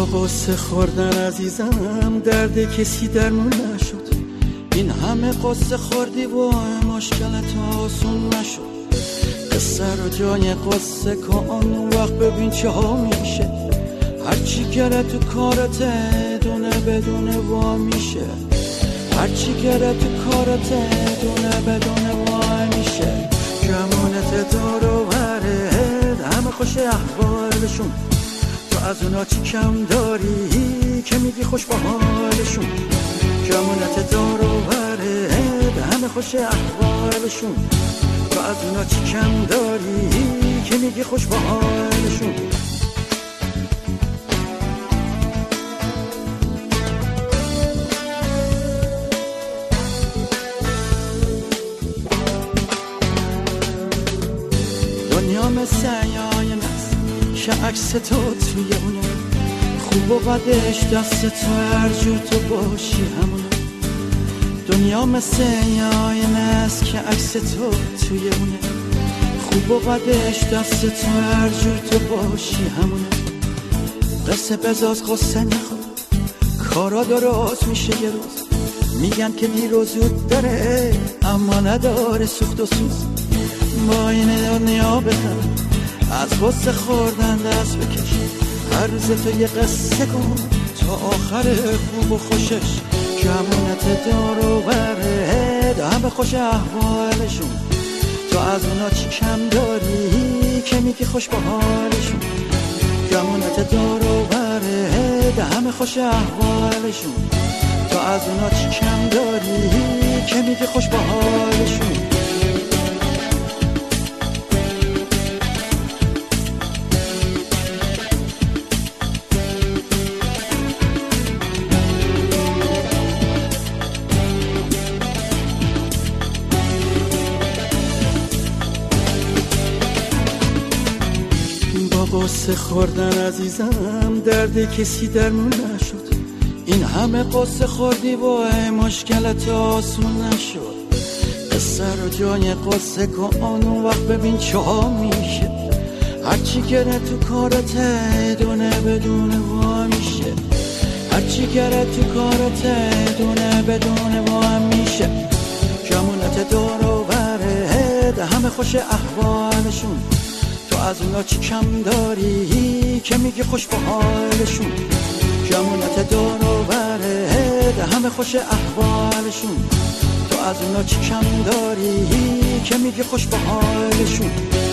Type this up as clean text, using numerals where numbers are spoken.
قصه خوردن عزیزم درد کسی درمون نشد. این همه قصه خوردی و مشکلت آسون نشد. قصه رو جای قصه کن وقت ببین چه ها میشه. هرچی گره تو کارت دونه بدونه وا میشه. هرچی گره تو کارت دونه بدونه وا میشه. جمعونت دار و ورد همه خوش احوالشون. تو از اونا چی کم داری که میگی خوش با حالشون. جمعونت دار و ورد همه خوش احوالشون. تو از اونا چی کم داری که میگی خوش با حالشون. دنیا مثل یای است که عکس تو توی اونه. خوب و بدش دست تو هر جور تو باشی همونه. دنیا مثل یای است که عکس تو توی اونه. خوب و بدش دست تو هر جور تو باشی همونه. قصه بزاز قصه نخور کارا درست میشه یه روز. میگن که دیر و زود داره اما نداره سوخت و سوز. با این دنیا بخند از قصه خوردن دست بکش. هر روز تو یه قصه کن تا آخر خوب و خوشش. جمعونت دار و ورد همه خوش احوالشون. تو از اونا چی کم داری که میگی خوش با حالشون. جمعونت دار و ورد همه خوش احوالشون. تو از اونا چی کم داری که میگی خوش با حالشون. قصه خوردن عزیزم درد کسی درمون نشد. این همه قصه خوردی و مشکلت آسون نشد. قصه رو جای قصه کن اون وقت ببین چه ها میشه. هرچی گره تو کارت دونه بدونه وا میشه. هرچی گره تو کارت دونه بدونه وا میشه. جمعونت دار و ورد همه خوش احوالشون. از اونا چی کم داری که میگی خوش با حالشون. جمعونت دار و ورد همه خوش احوالشون. تو از اونا چی کم داری که میگی خوش با حالشون.